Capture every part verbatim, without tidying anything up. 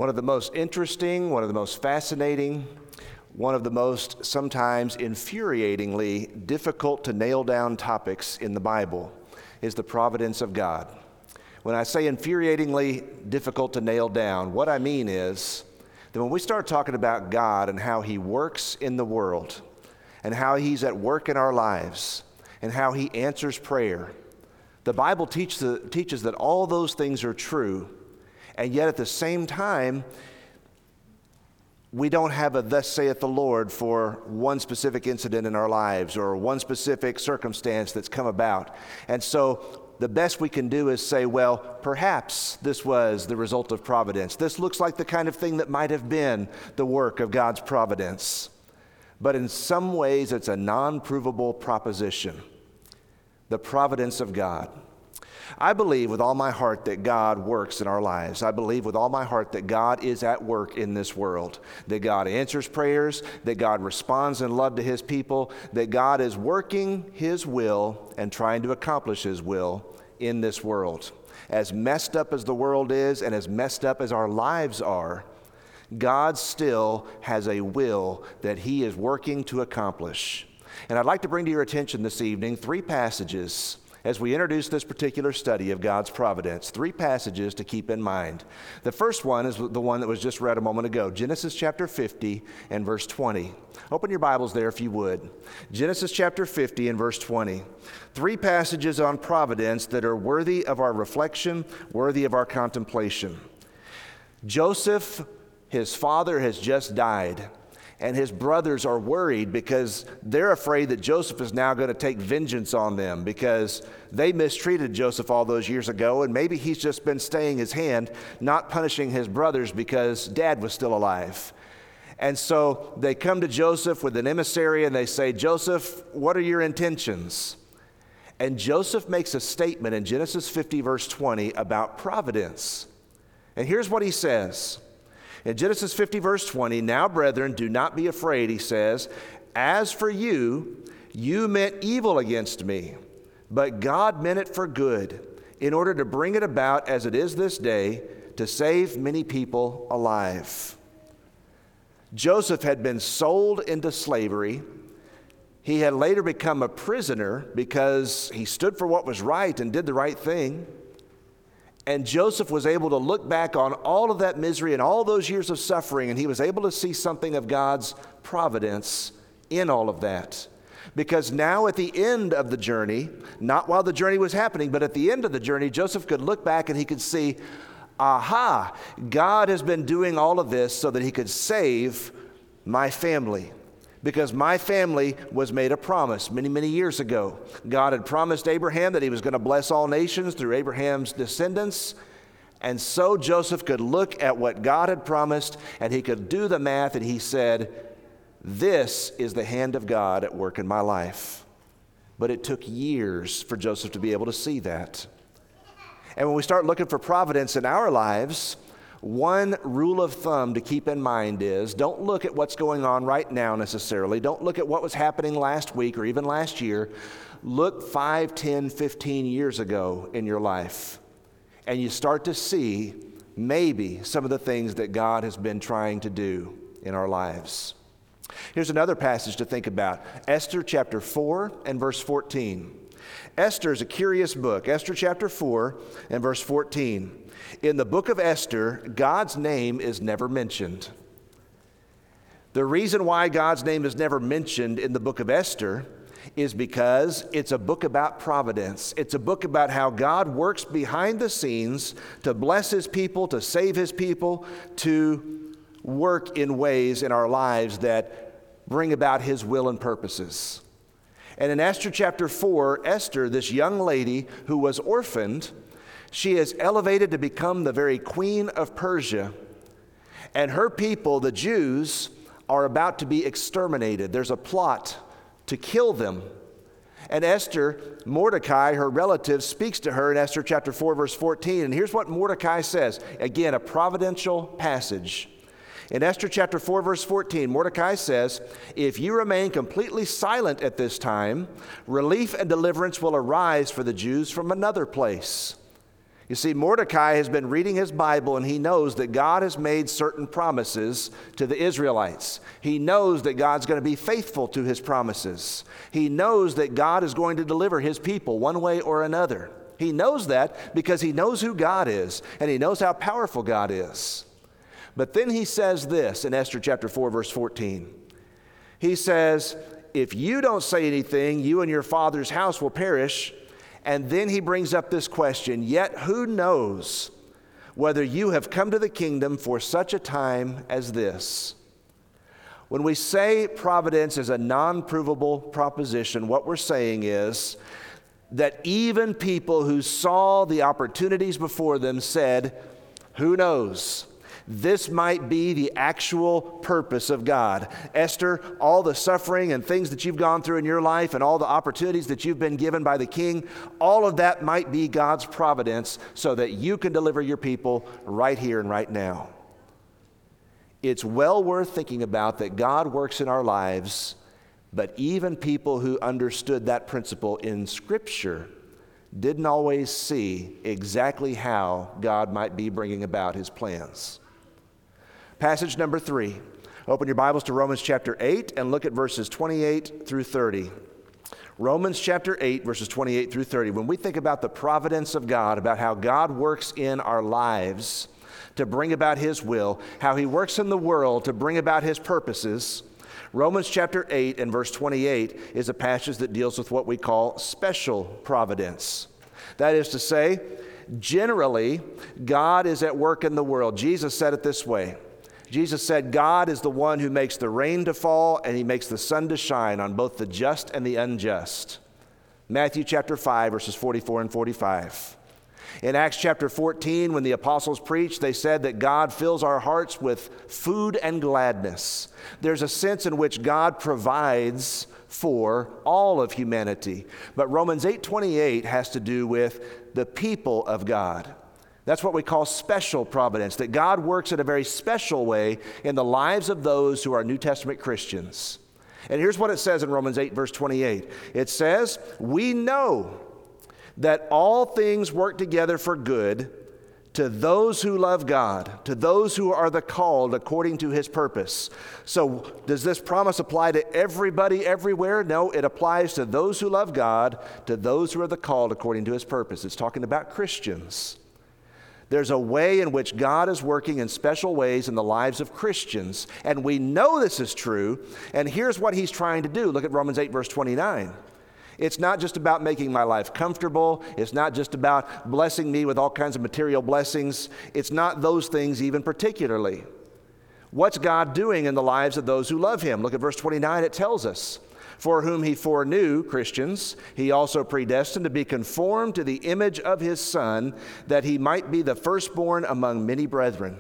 One of the most interesting, one of the most fascinating, one of the most sometimes infuriatingly difficult to nail down topics in the Bible is the providence of God. When I say infuriatingly difficult to nail down, what I mean is that when we start talking about God and how He works in the world and how He's at work in our lives and how He answers prayer, the Bible teach the, teaches that all those things are true, and yet at the same time, we don't have a thus saith the Lord for one specific incident in our lives or one specific circumstance that's come about. And so the best we can do is say, well, perhaps this was the result of providence. This looks like the kind of thing that might have been the work of God's providence. But in some ways, it's a non-provable proposition, the providence of God. I believe with all my heart that God works in our lives. I believe with all my heart that God is at work in this world, that God answers prayers, that God responds in love to His people, that God is working His will and trying to accomplish His will in this world. As messed up as the world is and as messed up as our lives are, God still has a will that He is working to accomplish. And I'd like to bring to your attention this evening three passages as we introduce this particular study of God's providence. Three passages to keep in mind. The first one is the one that was just read a moment ago, Genesis chapter fifty and verse twenty. Open your Bibles there if you would. Genesis chapter fifty and verse twenty. Three passages on providence that are worthy of our reflection, worthy of our contemplation. Joseph, his father, has just died. And his brothers are worried because they're afraid that Joseph is now going to take vengeance on them because they mistreated Joseph all those years ago, and maybe he's just been staying his hand, not punishing his brothers because dad was still alive. And so they come to Joseph with an emissary and they say, Joseph, what are your intentions? And Joseph makes a statement in Genesis fifty verse twenty about providence. And here's what he says. In Genesis fifty, verse twenty, now, brethren, do not be afraid, he says. As for you, you meant evil against me, but God meant it for good, in order to bring it about as it is this day, to save many people alive. Joseph had been sold into slavery. He had later become a prisoner because he stood for what was right and did the right thing. And Joseph was able to look back on all of that misery and all those years of suffering, and he was able to see something of God's providence in all of that. Because now at the end of the journey, not while the journey was happening, but at the end of the journey, Joseph could look back and he could see, aha, God has been doing all of this so that He could save my family. Because my family was made a promise many, many years ago. God had promised Abraham that He was going to bless all nations through Abraham's descendants. And so Joseph could look at what God had promised and he could do the math, and he said, this is the hand of God at work in my life. But it took years for Joseph to be able to see that. And when we start looking for providence in our lives, one rule of thumb to keep in mind is don't look at what's going on right now necessarily. Don't look at what was happening last week or even last year. Look five, ten, fifteen years ago in your life, and you start to see maybe some of the things that God has been trying to do in our lives. Here's another passage to think about. Esther chapter four and verse fourteen. Esther is a curious book. Esther chapter four and verse fourteen. In the book of Esther, God's name is never mentioned. The reason why God's name is never mentioned in the book of Esther is because it's a book about providence. It's a book about how God works behind the scenes to bless His people, to save His people, to work in ways in our lives that bring about His will and purposes. And in Esther chapter four, Esther, this young lady who was orphaned, she is elevated to become the very queen of Persia. And her people, the Jews, are about to be exterminated. There's a plot to kill them. And Esther, Mordecai, her relative, speaks to her in Esther chapter four, verse fourteen. And here's what Mordecai says. Again, a providential passage. In Esther chapter four, verse fourteen, Mordecai says, if you remain completely silent at this time, relief and deliverance will arise for the Jews from another place. You see, Mordecai has been reading his Bible, and he knows that God has made certain promises to the Israelites. He knows that God's going to be faithful to his promises. He knows that God is going to deliver his people one way or another. He knows that because he knows who God is, and he knows how powerful God is. But then he says this in Esther chapter four, verse fourteen. He says, if you don't say anything, you and your father's house will perish. And then he brings up this question, yet who knows whether you have come to the kingdom for such a time as this? When we say providence is a non-provable proposition, what we're saying is that even people who saw the opportunities before them said, who knows? This might be the actual purpose of God. Esther, all the suffering and things that you've gone through in your life and all the opportunities that you've been given by the king, all of that might be God's providence so that you can deliver your people right here and right now. It's well worth thinking about that God works in our lives, but even people who understood that principle in Scripture didn't always see exactly how God might be bringing about his plans. Passage number three. Open your Bibles to Romans chapter eight and look at verses twenty-eight through thirty. Romans chapter eight, verses twenty-eight through thirty. When we think about the providence of God, about how God works in our lives to bring about his will, how he works in the world to bring about his purposes, Romans chapter eight and verse twenty-eight is a passage that deals with what we call special providence. That is to say, generally, God is at work in the world. Jesus said it this way. Jesus said, God is the one who makes the rain to fall and he makes the sun to shine on both the just and the unjust. Matthew chapter five, verses forty-four and forty-five. In Acts chapter fourteen, when the apostles preached, they said that God fills our hearts with food and gladness. There's a sense in which God provides for all of humanity. But Romans eight twenty-eight has to do with the people of God. That's what we call special providence, that God works in a very special way in the lives of those who are New Testament Christians. And here's what it says in Romans eight, verse twenty-eight. It says, we know that all things work together for good to those who love God, to those who are the called according to his purpose. So does this promise apply to everybody everywhere? No, it applies to those who love God, to those who are the called according to his purpose. It's talking about Christians. There's a way in which God is working in special ways in the lives of Christians, and we know this is true, and here's what he's trying to do. Look at Romans eight, verse twenty-nine. It's not just about making my life comfortable. It's not just about blessing me with all kinds of material blessings. It's not those things even particularly. What's God doing in the lives of those who love him? Look at verse twenty-nine. It tells us, for whom he foreknew, Christians, he also predestined to be conformed to the image of his Son, that he might be the firstborn among many brethren.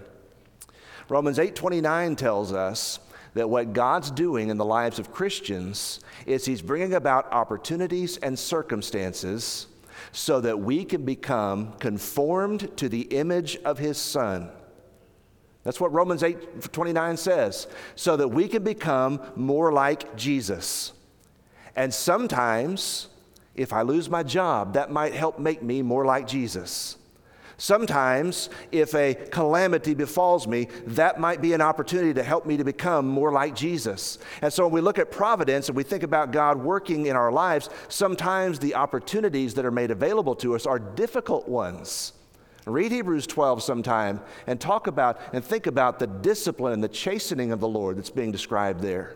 Romans eight twenty-nine tells us that what God's doing in the lives of Christians is he's bringing about opportunities and circumstances so that we can become conformed to the image of his Son. That's what Romans eight twenty-nine says, so that we can become more like Jesus. And sometimes, if I lose my job, that might help make me more like Jesus. Sometimes, if a calamity befalls me, that might be an opportunity to help me to become more like Jesus. And so when we look at providence and we think about God working in our lives, sometimes the opportunities that are made available to us are difficult ones. Read Hebrews twelve sometime and talk about and think about the discipline and the chastening of the Lord that's being described there.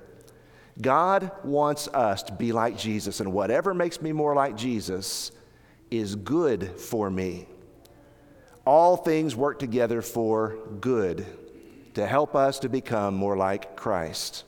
God wants us to be like Jesus, and whatever makes me more like Jesus is good for me. All things work together for good to help us to become more like Christ.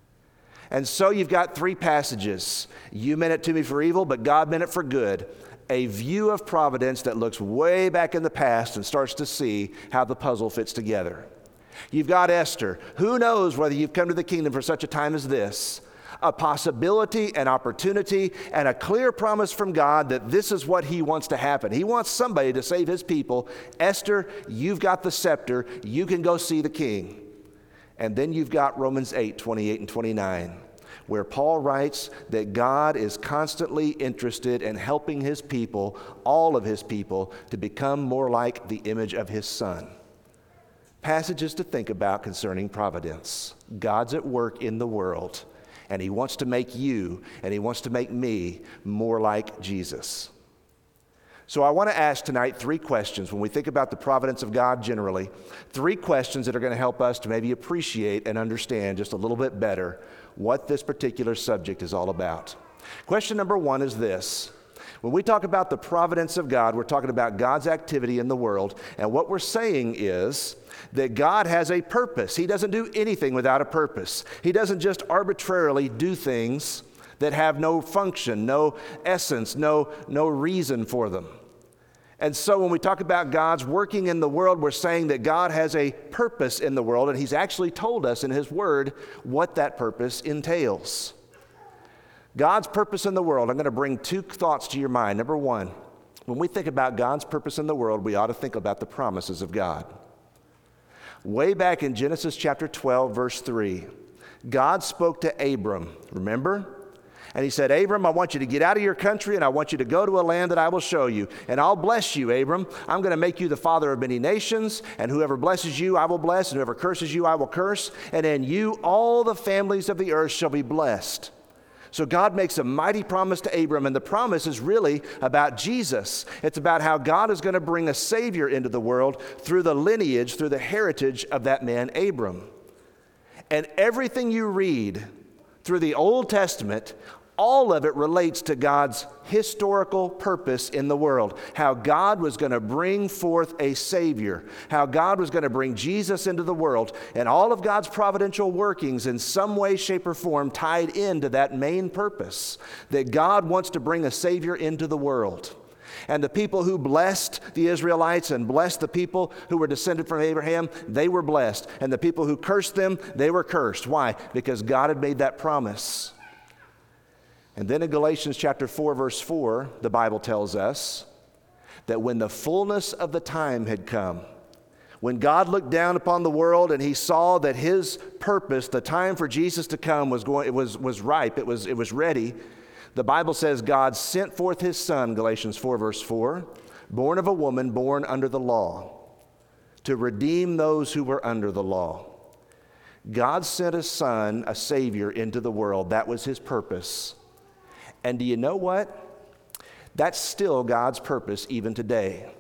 And so you've got three passages. You meant it to me for evil, but God meant it for good. A view of providence that looks way back in the past and starts to see how the puzzle fits together. You've got Esther. Who knows whether you've come to the kingdom for such a time as this? A possibility, an opportunity, and a clear promise from God that this is what he wants to happen. He wants somebody to save his people. Esther, you've got the scepter. You can go see the king. And then you've got Romans eight, twenty-eight and twenty-nine, where Paul writes that God is constantly interested in helping his people, all of his people, to become more like the image of his Son. Passages to think about concerning providence. God's at work in the world, and he wants to make you, and he wants to make me more like Jesus. So I want to ask tonight three questions when we think about the providence of God generally, three questions that are going to help us to maybe appreciate and understand just a little bit better what this particular subject is all about. Question number one is this. When we talk about the providence of God, we're talking about God's activity in the world, and what we're saying is that God has a purpose. He doesn't do anything without a purpose. He doesn't just arbitrarily do things that have no function, no essence, no, no reason for them. And so when we talk about God's working in the world, we're saying that God has a purpose in the world, and he's actually told us in his word what that purpose entails. God's purpose in the world, I'm going to bring two thoughts to your mind. Number one, when we think about God's purpose in the world, we ought to think about the promises of God. Way back in Genesis chapter twelve, verse three, God spoke to Abram, remember? And he said, Abram, I want you to get out of your country, and I want you to go to a land that I will show you. And I'll bless you, Abram. I'm going to make you the father of many nations, and whoever blesses you, I will bless, and whoever curses you, I will curse. And in you, all the families of the earth shall be blessed. So God makes a mighty promise to Abram, and the promise is really about Jesus. It's about how God is going to bring a Savior into the world through the lineage, through the heritage of that man, Abram. And everything you read through the Old Testament, all of it relates to God's historical purpose in the world, how God was going to bring forth a Savior, how God was going to bring Jesus into the world, and all of God's providential workings in some way, shape, or form tied into that main purpose, that God wants to bring a Savior into the world. And the people who blessed the Israelites and blessed the people who were descended from Abraham, they were blessed. And the people who cursed them, they were cursed. Why? Because God had made that promise. And then in Galatians chapter four, verse four, the Bible tells us that when the fullness of the time had come, when God looked down upon the world and he saw that his purpose, the time for Jesus to come was going, it was, was ripe, it was, it was ready, the Bible says God sent forth his Son, Galatians four, verse four, born of a woman, born under the law, to redeem those who were under the law. God sent a Son, a Savior, into the world. That was his purpose. And do you know what? That's still God's purpose even today.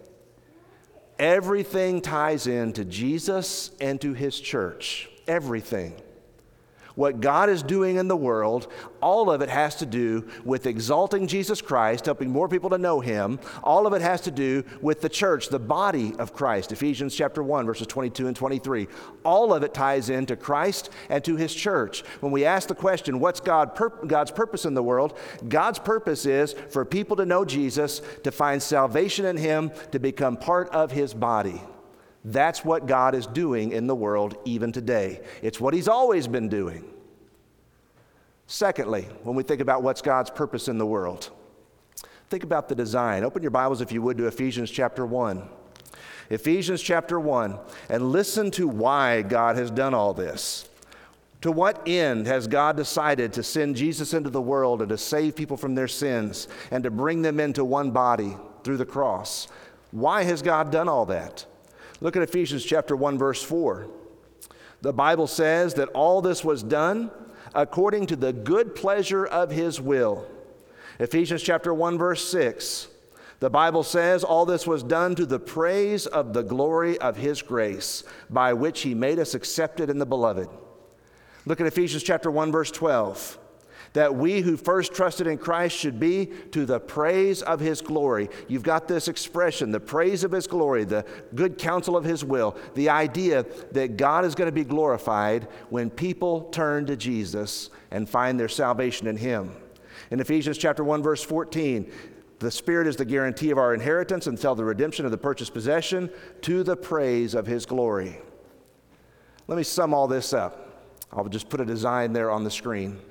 Everything ties into Jesus and to his church. Everything. What God is doing in the world, all of it has to do with exalting Jesus Christ, helping more people to know him. All of it has to do with the church, the body of Christ. Ephesians chapter one, verses twenty-two and twenty-three. All of it ties into Christ and to his church. When we ask the question, what's God pur- God's purpose in the world? God's purpose is for people to know Jesus, to find salvation in him, to become part of his body. That's what God is doing in the world even today. It's what he's always been doing. Secondly, when we think about what's God's purpose in the world, think about the design. Open your Bibles, if you would, to Ephesians chapter one. Ephesians chapter one, and listen to why God has done all this. To what end has God decided to send Jesus into the world and to save people from their sins and to bring them into one body through the cross? Why has God done all that? Look at Ephesians chapter one, verse four. The Bible says that all this was done according to the good pleasure of his will. Ephesians chapter one, verse six. The Bible says all this was done to the praise of the glory of his grace, by which he made us accepted in the beloved. Look at Ephesians chapter one, verse twelve. That we who first trusted in Christ should be to the praise of his glory. You've got this expression, the praise of his glory, the good counsel of his will, the idea that God is going to be glorified when people turn to Jesus and find their salvation in him. In Ephesians chapter one, verse fourteen, the Spirit is the guarantee of our inheritance until the redemption of the purchased possession, to the praise of his glory. Let me sum all this up. I'll just put a design there on the screen.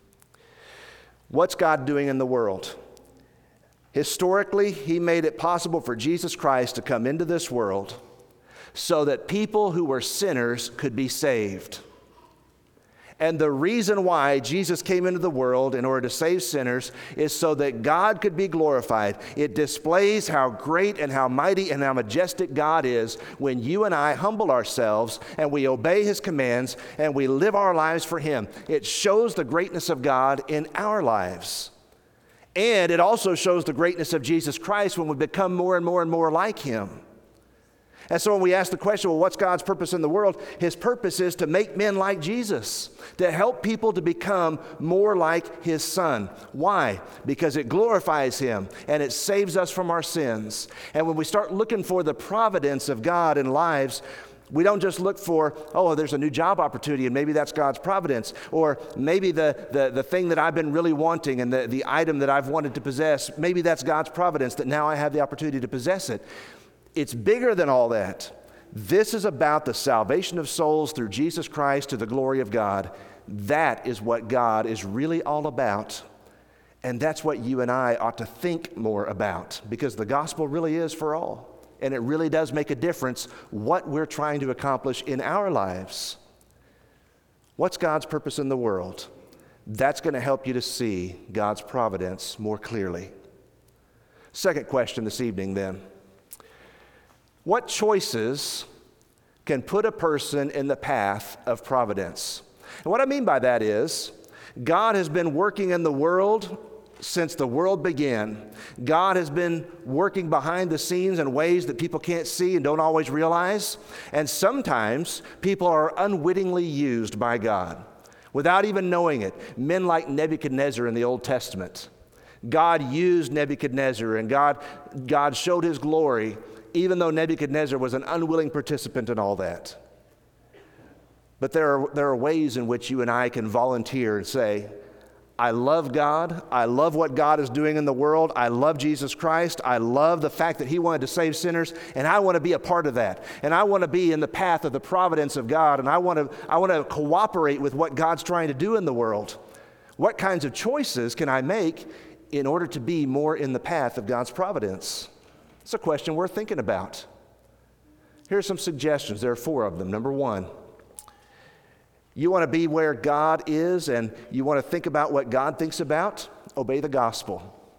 What's God doing in the world? Historically, he made it possible for Jesus Christ to come into this world so that people who were sinners could be saved. And the reason why Jesus came into the world in order to save sinners is so that God could be glorified. It displays how great and how mighty and how majestic God is when you and I humble ourselves and we obey His commands and we live our lives for Him. It shows the greatness of God in our lives. And it also shows the greatness of Jesus Christ when we become more and more and more like Him. And so when we ask the question, well, what's God's purpose in the world? His purpose is to make men like Jesus, to help people to become more like His Son. Why? Because it glorifies Him and it saves us from our sins. And when we start looking for the providence of God in lives, we don't just look for, oh, there's a new job opportunity and maybe that's God's providence. Or maybe the, the, the thing that I've been really wanting and the, the item that I've wanted to possess, maybe that's God's providence that now I have the opportunity to possess it. It's bigger than all that. This is about the salvation of souls through Jesus Christ to the glory of God. That is what God is really all about. And that's what you and I ought to think more about, because the gospel really is for all. And it really does make a difference what we're trying to accomplish in our lives. What's God's purpose in the world? That's going to help you to see God's providence more clearly. Second question this evening then. What choices can put a person in the path of providence? And what I mean by that is, God has been working in the world since the world began. God has been working behind the scenes in ways that people can't see and don't always realize. And sometimes people are unwittingly used by God without even knowing it. Men like Nebuchadnezzar in the Old Testament. God used Nebuchadnezzar and God, God showed His glory, even though Nebuchadnezzar was an unwilling participant in all that. But there are, there are ways in which you and I can volunteer and say, I love God. I love what God is doing in the world. I love Jesus Christ. I love the fact that He wanted to save sinners, and I want to be a part of that. And I want to be in the path of the providence of God, and I want to, I want to cooperate with what God's trying to do in the world. What kinds of choices can I make in order to be more in the path of God's providence? It's a question worth thinking about. Here are some suggestions. There are four of them. Number one, you want to be where God is and you want to think about what God thinks about? Obey the gospel.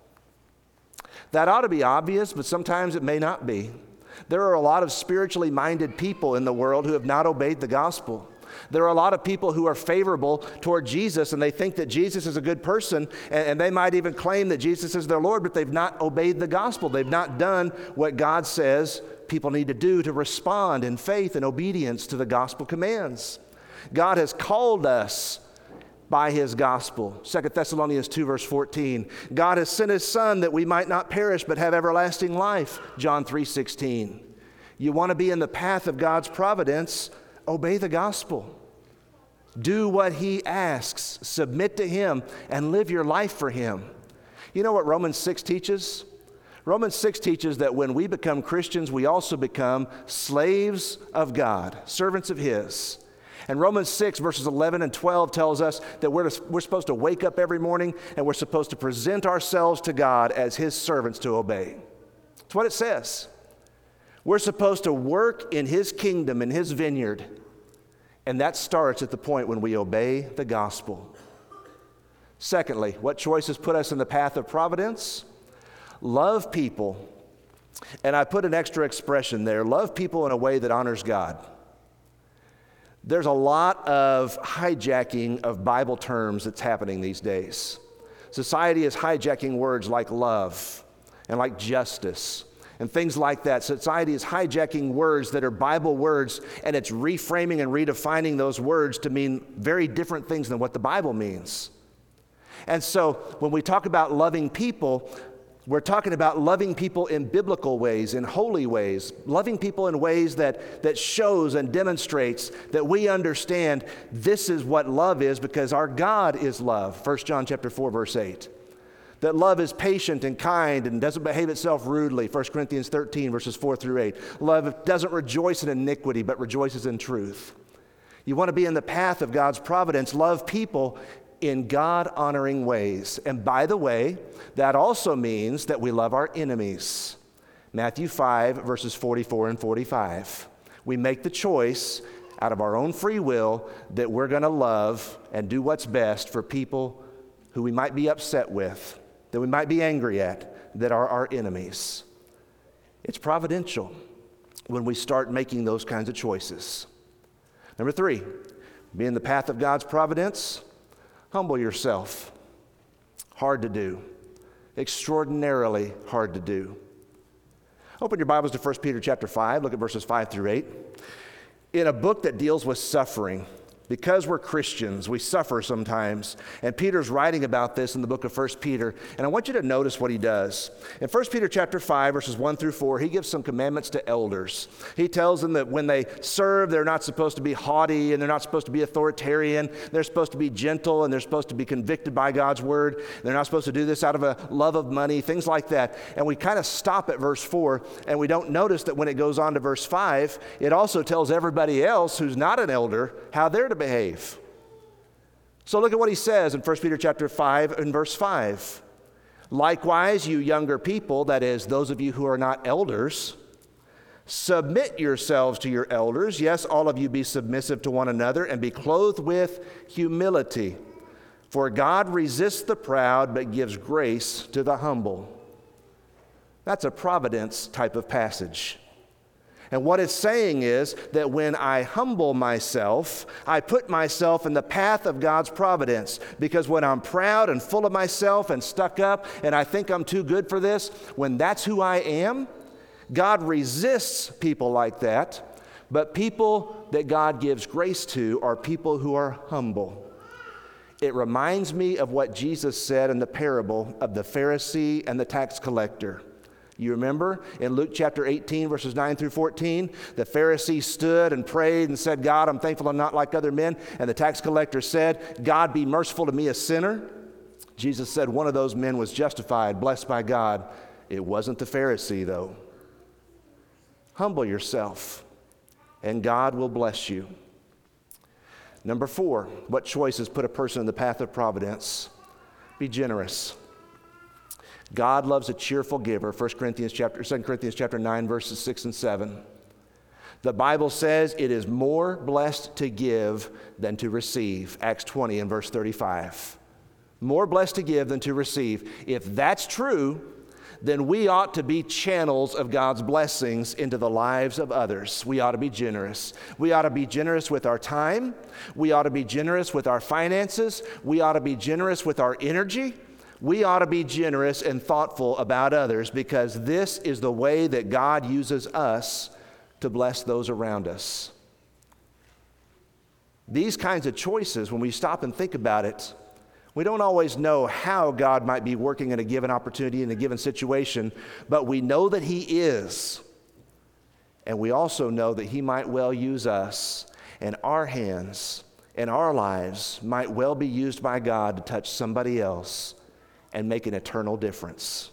That ought to be obvious, but sometimes it may not be. There are a lot of spiritually minded people in the world who have not obeyed the gospel. There are a lot of people who are favorable toward Jesus and they think that Jesus is a good person, and, and they might even claim that Jesus is their Lord, but they've not obeyed the gospel. They've not done what God says people need to do to respond in faith and obedience to the gospel commands. God has called us by His gospel. Second Thessalonians two verse fourteen. God has sent His Son that we might not perish but have everlasting life. John three sixteen. You want to be in the path of God's providence? Obey the gospel. Do what He asks. Submit to Him and live your life for Him. You know what Romans six teaches? Romans six teaches that when we become Christians, we also become slaves of God, servants of His. And Romans six verses eleven and twelve tells us that we're, we're supposed to wake up every morning and we're supposed to present ourselves to God as His servants to obey. That's what it says. We're supposed to work in His kingdom, in His vineyard. And that starts at the point when we obey the gospel. Secondly, what choices put us in the path of providence? Love people. And I put an extra expression there. Love people in a way that honors God. There's a lot of hijacking of Bible terms that's happening these days. Society is hijacking words like love and like justice and things like that. Society is hijacking words that are Bible words, and it's reframing and redefining those words to mean very different things than what the Bible means. And so when we talk about loving people, we're talking about loving people in biblical ways, in holy ways, loving people in ways that, that shows and demonstrates that we understand this is what love is because our God is love. First John chapter four, verse eight. That love is patient and kind and doesn't behave itself rudely. First Corinthians thirteen, verses four through eight. Love doesn't rejoice in iniquity, but rejoices in truth. You want to be in the path of God's providence. Love people in God-honoring ways. And by the way, that also means that we love our enemies. Matthew five, verses forty-four and forty-five. We make the choice out of our own free will that we're going to love and do what's best for people who we might be upset with, that we might be angry at, that are our enemies. It's providential when we start making those kinds of choices. Number three, be in the path of God's providence, humble yourself. Hard to do. Extraordinarily hard to do. Open your Bibles to First Peter chapter five, look at verses five through eight. In a book that deals with suffering, because we're Christians, we suffer sometimes. And Peter's writing about this in the book of First Peter. And I want you to notice what he does. In First Peter chapter five, verses one through four, he gives some commandments to elders. He tells them that when they serve, they're not supposed to be haughty and they're not supposed to be authoritarian. They're supposed to be gentle and they're supposed to be convicted by God's word. They're not supposed to do this out of a love of money, things like that. And we kind of stop at verse four and we don't notice that when it goes on to verse five, it also tells everybody else who's not an elder how they're to behave. So look at what he says in First Peter chapter five and verse five. Likewise, you younger people, that is, those of you who are not elders, submit yourselves to your elders. Yes, all of you be submissive to one another and be clothed with humility. For God resists the proud but gives grace to the humble. That's a providence type of passage. And what it's saying is that when I humble myself, I put myself in the path of God's providence. Because when I'm proud and full of myself and stuck up and I think I'm too good for this, when that's who I am, God resists people like that. But people that God gives grace to are people who are humble. It reminds me of what Jesus said in the parable of the Pharisee and the tax collector. You remember in Luke chapter eighteen, verses nine through fourteen, the Pharisee stood and prayed and said, God, I'm thankful I'm not like other men. And the tax collector said, God, be merciful to me, a sinner. Jesus said one of those men was justified, blessed by God. It wasn't the Pharisee, though. Humble yourself, and God will bless you. Number four, what choices put a person in the path of providence? Be generous. God loves a cheerful giver, First Corinthians chapter, Second Corinthians chapter nine, verses six and seven. The Bible says it is more blessed to give than to receive, Acts twenty and verse thirty-five. More blessed to give than to receive. If that's true, then we ought to be channels of God's blessings into the lives of others. We ought to be generous. We ought to be generous with our time. We ought to be generous with our finances. We ought to be generous with our energy. We ought to be generous and thoughtful about others because this is the way that God uses us to bless those around us. These kinds of choices, when we stop and think about it, we don't always know how God might be working in a given opportunity, in a given situation, but we know that He is. And we also know that He might well use us, and our hands and our lives might well be used by God to touch somebody else and make an eternal difference.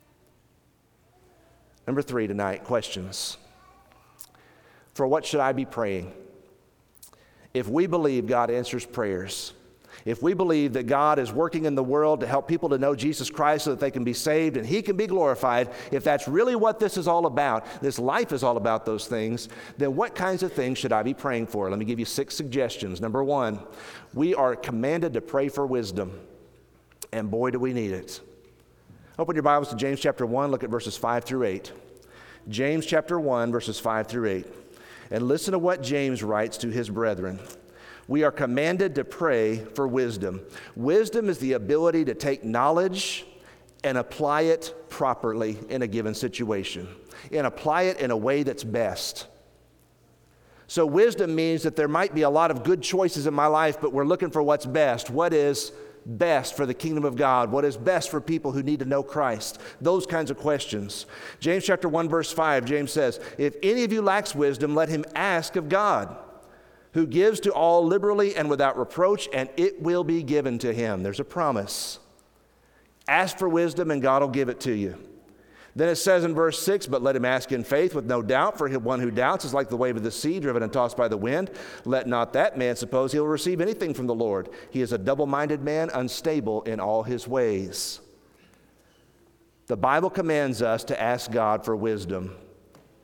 Number three tonight, questions. For what should I be praying? If we believe God answers prayers, if we believe that God is working in the world to help people to know Jesus Christ so that they can be saved and He can be glorified, if that's really what this is all about, this life is all about those things, then what kinds of things should I be praying for? Let me give you six suggestions. Number one, we are commanded to pray for wisdom. And boy, do we need it. Open your Bibles to James chapter one, look at verses five through eight. James chapter one, verses five through eight. And listen to what James writes to his brethren. We are commanded to pray for wisdom. Wisdom is the ability to take knowledge and apply it properly in a given situation, and apply it in a way that's best. So wisdom means that there might be a lot of good choices in my life, but we're looking for what's best. What is best for the kingdom of God? What is best for people who need to know Christ? Those kinds of questions. James chapter one, verse five, James says, if any of you lacks wisdom, let him ask of God, who gives to all liberally and without reproach, and it will be given to him. There's a promise. Ask for wisdom and God will give it to you. Then it says in verse six, but let him ask in faith with no doubt, for one who doubts is like the wave of the sea, driven and tossed by the wind. Let not that man suppose he will receive anything from the Lord. He is a double-minded man, unstable in all his ways. The Bible commands us to ask God for wisdom.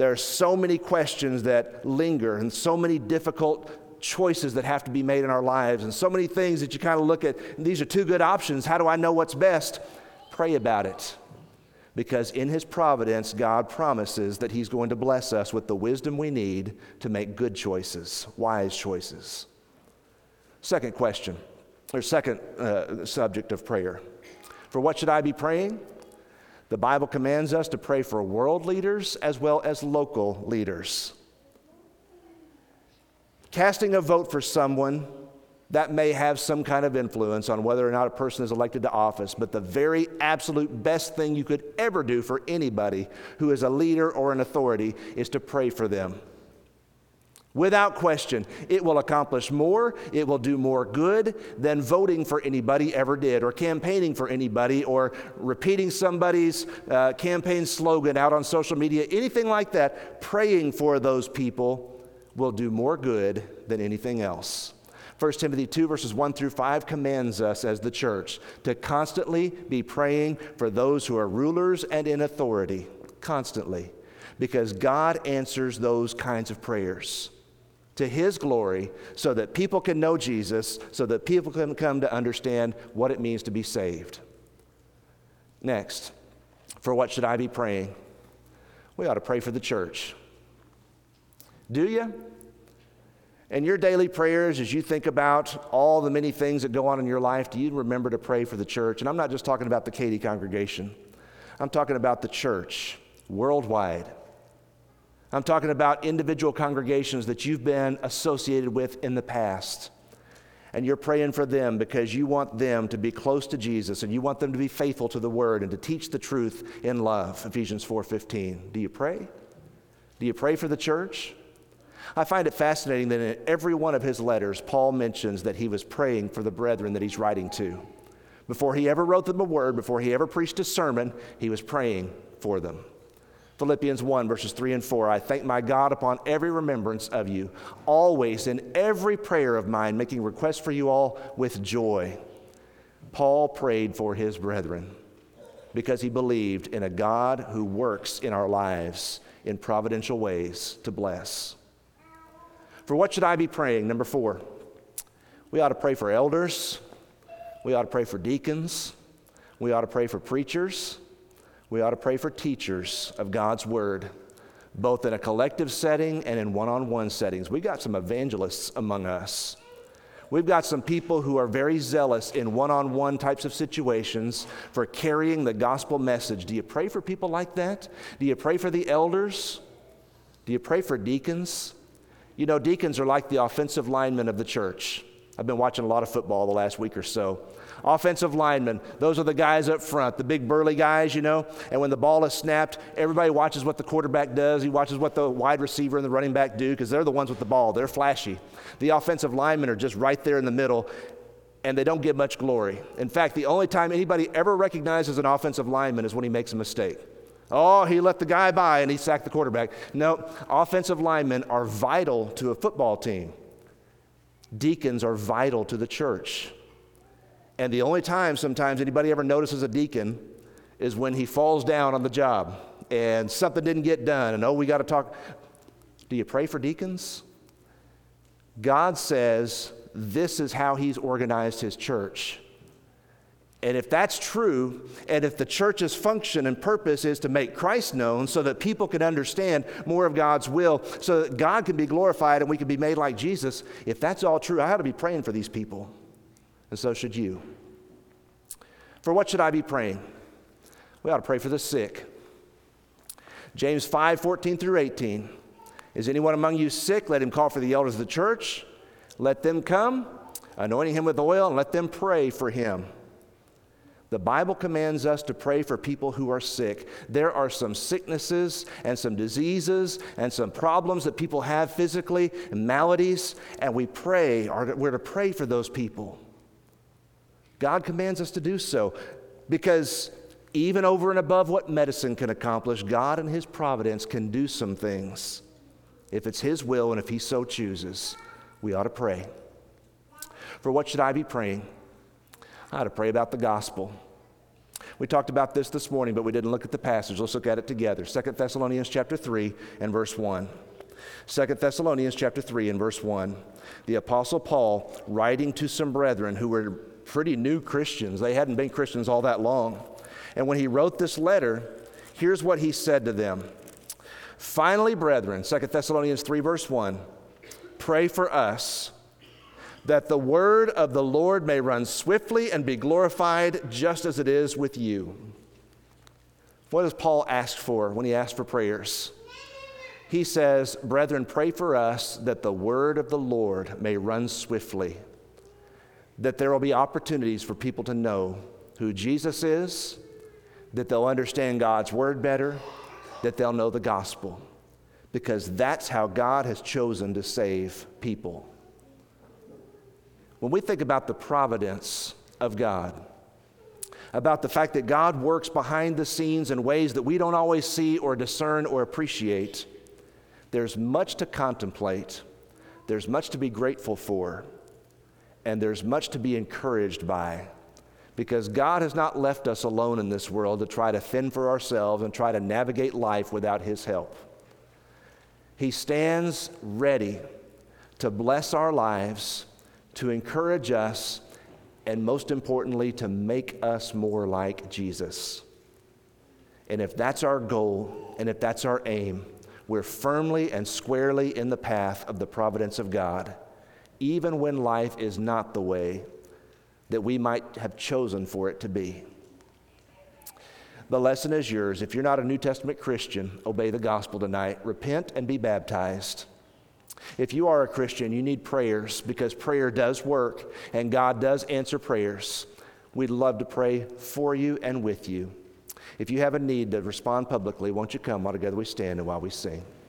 There are so many questions that linger and so many difficult choices that have to be made in our lives and so many things that you kind of look at, these are two good options. How do I know what's best? Pray about it. Because in His providence, God promises that He's going to bless us with the wisdom we need to make good choices, wise choices. Second question, or second uh, subject of prayer. For what should I be praying? The Bible commands us to pray for world leaders as well as local leaders. Casting a vote for someone, that may have some kind of influence on whether or not a person is elected to office, but the very absolute best thing you could ever do for anybody who is a leader or an authority is to pray for them. Without question, it will accomplish more, it will do more good than voting for anybody ever did, or campaigning for anybody, or repeating somebody's uh, campaign slogan out on social media, anything like that. Praying for those people will do more good than anything else. First Timothy two, verses one through five commands us as the church to constantly be praying for those who are rulers and in authority, constantly, because God answers those kinds of prayers to His glory, so that people can know Jesus, so that people can come to understand what it means to be saved. Next, for what should I be praying? We ought to pray for the church. Do you? In your daily prayers, as you think about all the many things that go on in your life, do you remember to pray for the church? And I'm not just talking about the Katy congregation. I'm talking about the church worldwide. I'm talking about individual congregations that you've been associated with in the past. And you're praying for them because you want them to be close to Jesus and you want them to be faithful to the Word and to teach the truth in love, Ephesians four fifteen. Do you pray? Do you pray for the church? I find it fascinating that in every one of his letters, Paul mentions that he was praying for the brethren that he's writing to. Before he ever wrote them a word, before he ever preached a sermon, he was praying for them. Philippians one, verses three and four, I thank my God upon every remembrance of you, always in every prayer of mine, making requests for you all with joy. Paul prayed for his brethren because he believed in a God who works in our lives in providential ways to bless. For what should I be praying? Number four, we ought to pray for elders. We ought to pray for deacons. We ought to pray for preachers. We ought to pray for teachers of God's Word, both in a collective setting and in one-on-one settings. We've got some evangelists among us. We've got some people who are very zealous in one-on-one types of situations for carrying the gospel message. Do you pray for people like that? Do you pray for the elders? Do you pray for deacons? You know, deacons are like the offensive linemen of the church. I've been watching a lot of football the last week or so. Offensive linemen, those are the guys up front, the big burly guys, you know, and when the ball is snapped, everybody watches what the quarterback does. He watches what the wide receiver and the running back do because they're the ones with the ball. They're flashy. The offensive linemen are just right there in the middle, and they don't get much glory. In fact, the only time anybody ever recognizes an offensive lineman is when he makes a mistake. Oh, he let the guy by and he sacked the quarterback. No, offensive linemen are vital to a football team. Deacons are vital to the church. And the only time sometimes anybody ever notices a deacon is when he falls down on the job and something didn't get done and, oh, we got to talk. Do you pray for deacons? God says this is how He's organized His church. And if that's true, and if the church's function and purpose is to make Christ known so that people can understand more of God's will, so that God can be glorified and we can be made like Jesus, if that's all true, I ought to be praying for these people. And so should you. For what should I be praying? We ought to pray for the sick. James five, fourteen through eighteen. Is anyone among you sick? Let him call for the elders of the church. Let them come, anointing him with oil, and let them pray for him. The Bible commands us to pray for people who are sick. There are some sicknesses and some diseases and some problems that people have physically and maladies, and we pray, or we're to pray for those people. God commands us to do so because even over and above what medicine can accomplish, God in His providence can do some things. If it's His will and if He so chooses, we ought to pray. For what should I be praying? I ought to pray about the gospel. We talked about this this morning, but we didn't look at the passage. Let's look at it together. Second Thessalonians chapter three and verse one. Second Thessalonians chapter three and verse one. The Apostle Paul writing to some brethren who were pretty new Christians. They hadn't been Christians all that long. And when he wrote this letter, here's what he said to them. Finally, brethren, Second Thessalonians three verse one, pray for us that the word of the Lord may run swiftly and be glorified just as it is with you. What does Paul ask for when he asks for prayers? He says, brethren, pray for us that the word of the Lord may run swiftly, that there will be opportunities for people to know who Jesus is, that they'll understand God's word better, that they'll know the gospel, because that's how God has chosen to save people. When we think about the providence of God, about the fact that God works behind the scenes in ways that we don't always see or discern or appreciate, there's much to contemplate, there's much to be grateful for, and there's much to be encouraged by, because God has not left us alone in this world to try to fend for ourselves and try to navigate life without His help. He stands ready to bless our lives, to encourage us, and most importantly, to make us more like Jesus. And if that's our goal, and if that's our aim, we're firmly and squarely in the path of the providence of God, even when life is not the way that we might have chosen for it to be. The lesson is yours. If you're not a New Testament Christian, obey the gospel tonight. Repent and be baptized. If you are a Christian, you need prayers, because prayer does work and God does answer prayers. We'd love to pray for you and with you. If you have a need to respond publicly, won't you come while together we stand and while we sing.